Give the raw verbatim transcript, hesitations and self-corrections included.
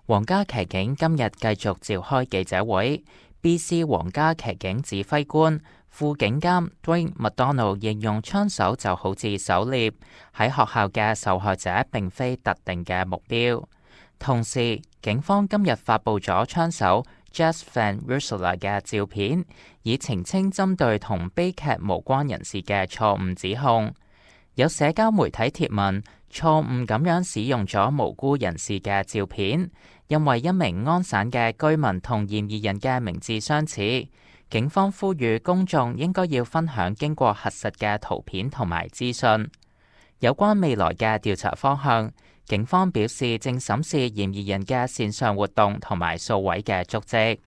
皇家騎警今日繼續召開記者會。B C 皇家騎警指揮官副警監 Dwayne McDonald 形容槍手就好似狩獵，喺學校嘅受害者並非特定嘅目標。同時，警方今日發布咗槍手 Jess Van Russela 嘅照片，以澄清針對同悲劇無關人士嘅錯誤指控。有社交媒體貼文錯誤咁樣使用咗無辜人士嘅照片，因為一名安省嘅居民同嫌疑人嘅名字相似。警方呼籲公眾應該要分享經過核實嘅圖片同埋資訊。有關未來嘅調查方向，警方表示正審視嫌疑人嘅線上活動同埋數位嘅足跡。